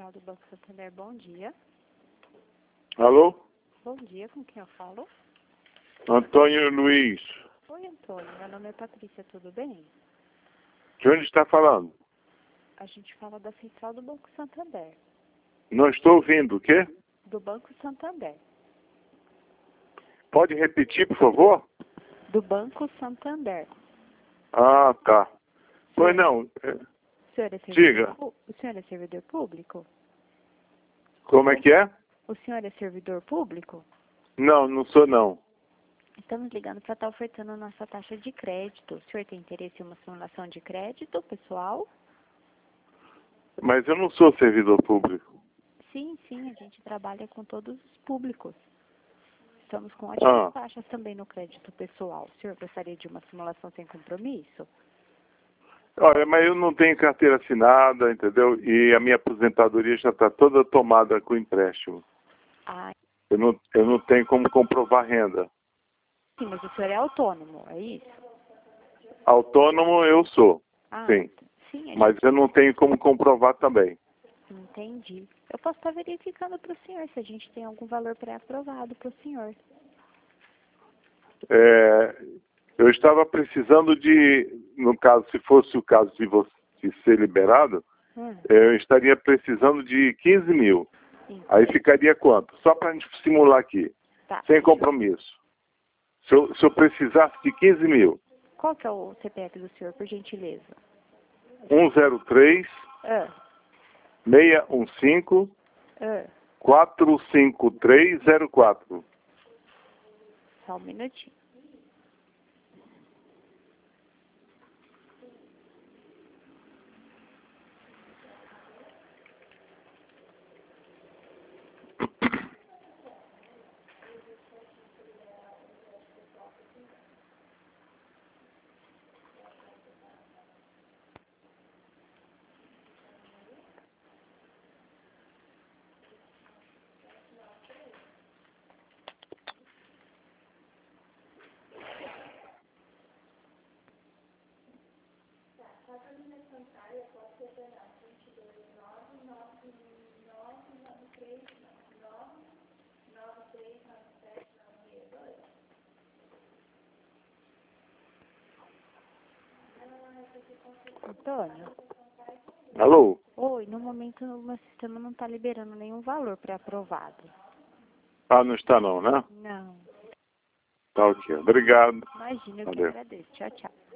Central do Banco Santander, bom dia. Alô? Bom dia, com quem eu falo? Antônio Luiz. Oi, Antônio, meu nome é Patrícia, tudo bem? De onde está falando? A gente fala da Central do Banco Santander. Não estou ouvindo, o quê? Do Banco Santander. Pode repetir, por favor? Do Banco Santander. Ah, tá. Pois não. O senhor é servidor, Diga. O senhor é servidor público? Como é que é? O senhor é servidor público? Não, não sou não. Estamos ligando para estar ofertando nossa taxa de crédito. O senhor tem interesse em uma simulação de crédito, pessoal? Mas eu não sou servidor público. Sim, a gente trabalha com todos os públicos. Estamos com ótimas taxas também no crédito pessoal. O senhor gostaria de uma simulação sem compromisso? Olha, mas eu não tenho carteira assinada, entendeu? E a minha aposentadoria já está toda tomada com empréstimo. Ah, Eu não tenho como comprovar renda. sim, mas o senhor é autônomo, é isso? Autônomo eu sou, Ah, sim. sim, Mas eu não tenho como comprovar também. entendi. Eu posso estar verificando para o senhor se a gente tem algum valor pré-aprovado para o senhor. Eu estava precisando de, no caso, se fosse o caso de você ser liberado, eu estaria precisando de 15 mil. Sim. Aí ficaria quanto? Só para a gente simular aqui, Tá. sem compromisso. Se eu precisasse de 15 mil. Qual que é o CPF do senhor, por gentileza? 103 615 45304. Só um minutinho. Antônio? Alô? Oi, no momento o meu sistema não está liberando nenhum valor pré-aprovado. Ah, não está não, né? Não. Tá ok. Obrigado. Imagina, eu que Valeu. agradeço. Tchau, tchau.